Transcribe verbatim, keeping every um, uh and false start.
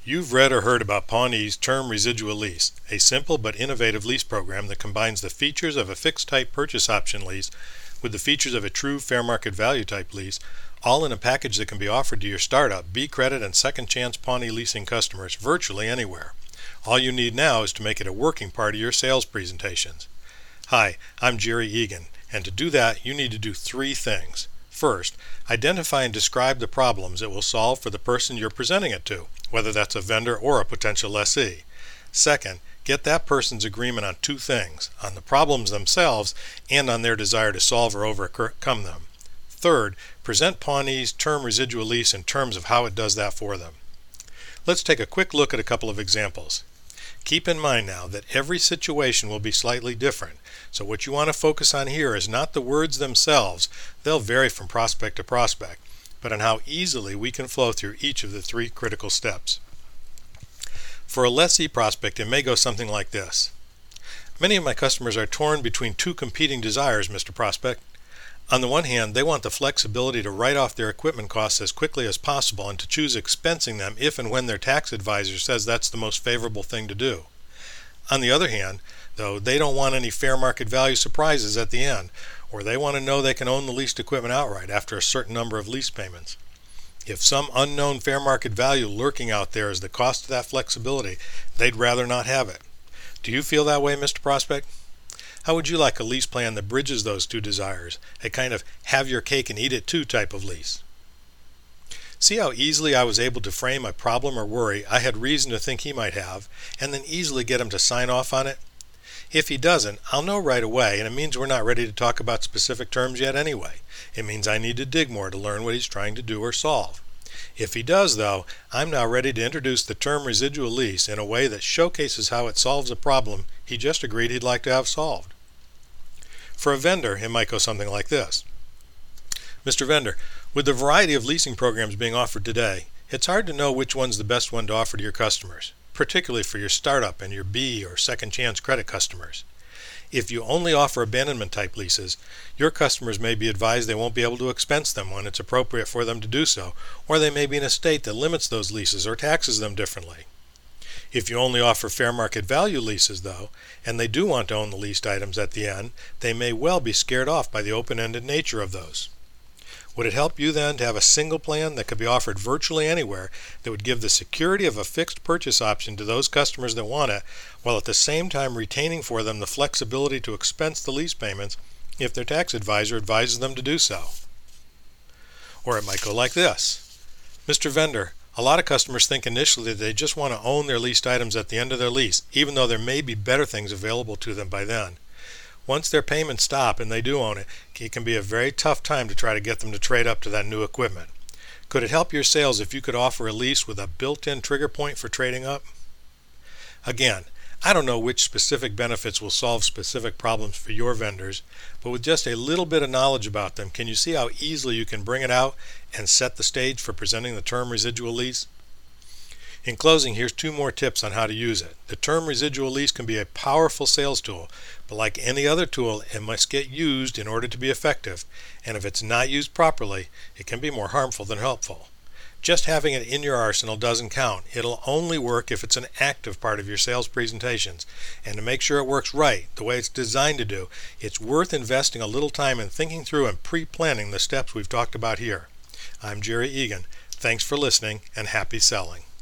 You've read or heard about Pawnee's Term Residual Lease, a simple but innovative lease program that combines the features of a fixed-type purchase option lease with the features of a true fair market value type lease, all in a package that can be offered to your startup, B-Credit, and Second Chance Pawnee leasing customers virtually anywhere. All you need now is to make it a working part of your sales presentations. Hi, I'm Jerry Egan, and to do that you need to do three things. First, identify and describe the problems it will solve for the person you're presenting it to, whether that's a vendor or a potential lessee. Second, get that person's agreement on two things, on the problems themselves and on their desire to solve or overcome them. Third, present Pawnee's Term Residual Lease in terms of how it does that for them. Let's take a quick look at a couple of examples. Keep in mind now that every situation will be slightly different, so what you want to focus on here is not the words themselves, they'll vary from prospect to prospect, but on how easily we can flow through each of the three critical steps. For a lessee prospect, it may go something like this. Many of my customers are torn between two competing desires, Mister Prospect. On the one hand, they want the flexibility to write off their equipment costs as quickly as possible and to choose expensing them if and when their tax advisor says that's the most favorable thing to do. On the other hand, though, they don't want any fair market value surprises at the end, or they want to know they can own the leased equipment outright after a certain number of lease payments. If some unknown fair market value lurking out there is the cost of that flexibility, they'd rather not have it. Do you feel that way, Mister Prospect? How would you like a lease plan that bridges those two desires, a kind of have your cake and eat it too type of lease? See how easily I was able to frame a problem or worry I had reason to think he might have, and then easily get him to sign off on it? If he doesn't, I'll know right away, and it means we're not ready to talk about specific terms yet anyway. It means I need to dig more to learn what he's trying to do or solve. If he does, though, I'm now ready to introduce the term residual lease in a way that showcases how it solves a problem he just agreed he'd like to have solved. For a vendor, it might go something like this. Mister Vendor, with the variety of leasing programs being offered today, it's hard to know which one's the best one to offer to your customers, particularly for your startup and your B or second chance credit customers. If you only offer abandonment type leases, your customers may be advised they won't be able to expense them when it's appropriate for them to do so, or they may be in a state that limits those leases or taxes them differently. If you only offer fair market value leases, though, and they do want to own the leased items at the end, they may well be scared off by the open-ended nature of those. Would it help you then to have a single plan that could be offered virtually anywhere that would give the security of a fixed purchase option to those customers that want it, while at the same time retaining for them the flexibility to expense the lease payments if their tax advisor advises them to do so? Or it might go like this. Mister Vendor, a lot of customers think initially that they just want to own their leased items at the end of their lease, even though there may be better things available to them by then. Once their payments stop and they do own it, it can be a very tough time to try to get them to trade up to that new equipment. Could it help your sales if you could offer a lease with a built-in trigger point for trading up? Again, I don't know which specific benefits will solve specific problems for your vendors, but with just a little bit of knowledge about them, can you see how easily you can bring it out and set the stage for presenting the term residual lease? In closing, here's two more tips on how to use it. The term residual lease can be a powerful sales tool, but like any other tool, it must get used in order to be effective, and if it's not used properly, it can be more harmful than helpful. Just having it in your arsenal doesn't count. It'll only work if it's an active part of your sales presentations. And to make sure it works right, the way it's designed to do, it's worth investing a little time in thinking through and pre-planning the steps we've talked about here. I'm Jerry Egan. Thanks for listening, and happy selling.